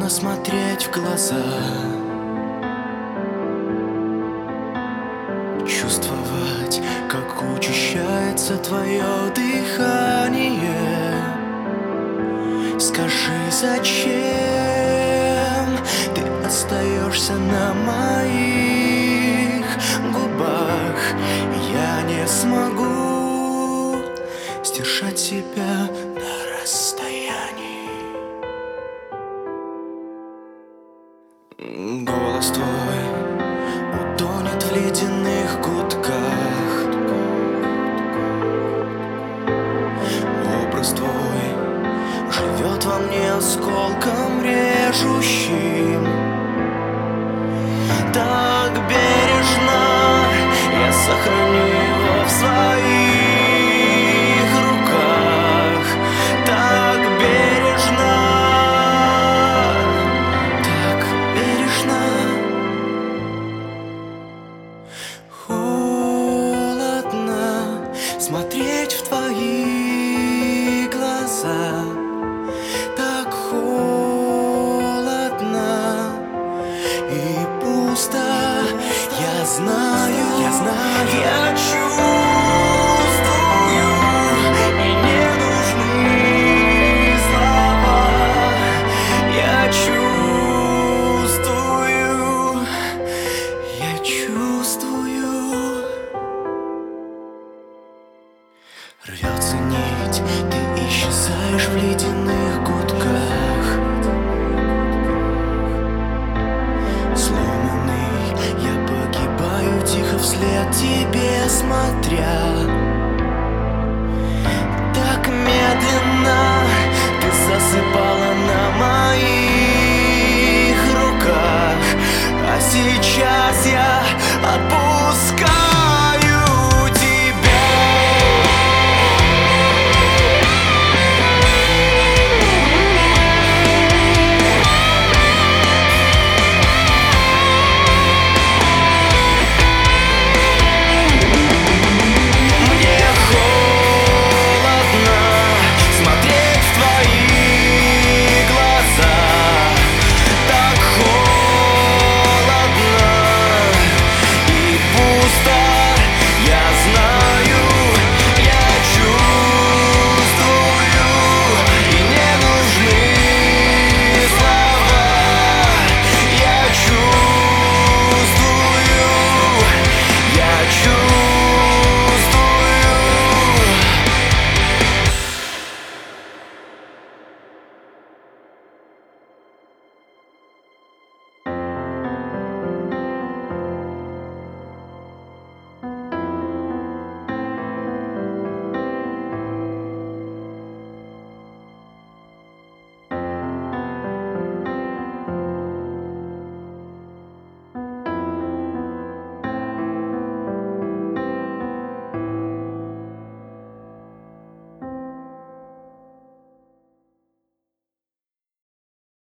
больно смотреть в глаза, чувствовать, как учащается твое дыхание. Скажи, зачем ты остаешься на моих губах? Я не смогу сдержать себя на расстоянии. Голос твой утонет в ледяных гудках. Образ твой живет во мне осколком режущим. Так бережно я сохраню его в своих руках. Так бережно, так бережно. Холодно смотреть в твои глаза. Так холодно и пусто. Я знаю, я чувствую, и не нужны слова. Я чувствую. Рвется нить, ты исчезаешь в ледяных гудках. Сломанный, я погибаю тихо вслед тебе смотря. Так медленно ты засыпала на моих руках, а сейчас